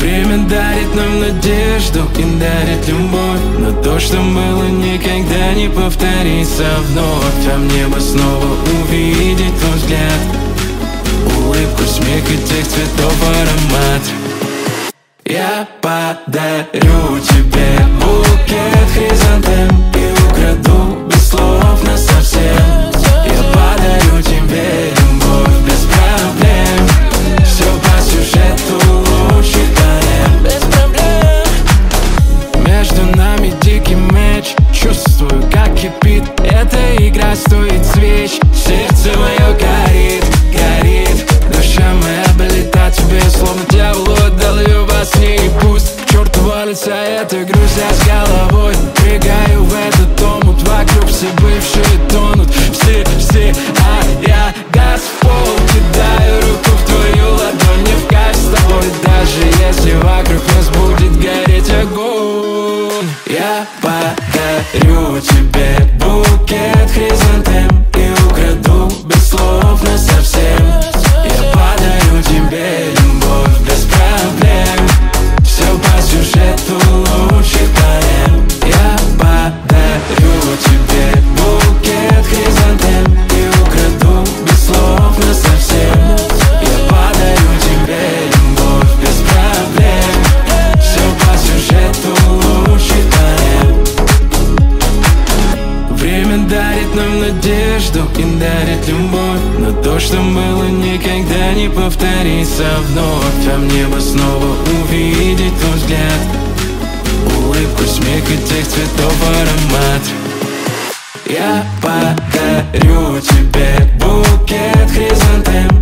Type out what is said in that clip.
Время дарит нам надежду и дарит любовь, но то, что было, никогда не повторится вновь. А мне бы снова увидеть твой взгляд, улыбку, смех и тех цветов аромат. Я подарю тебе букет хризантем и украду без слов насовсем. Я подарю тебе любовь без проблем, все по сюжету лучших тонем. Без проблем. Между нами дикий мяч, чувствую, как кипит эта игра, стоит свеч. Сердце мое горит, горит, душа моя болит тебе, словно дьяволу отдал ее во сне. И пусть к черту валится эта грусть, я с головой прыгаю в этот омут. Вокруг все бывшие тонут, все, а я газ в пол кидаю, руку в твою ладонь, не в кайф с тобой. Даже если вокруг нас будет гореть огонь. Я подарю тебе букет хризантем и украду без слов насовсем. Я подарю тебе любовь без проблем, все по сюжету лучших поэм. Я подарю тебе букет хризантем и украду без слов насовсем. Я подарю тебе любовь без проблем, все по сюжету лучших поэм. Время дарит нам надежду и дарит любовь, но то, что было, никогда не повторится вновь. А мне бы снова увидеть твой взгляд, улыбку, смех и тех цветов аромат. Я подарю тебе букет хризантем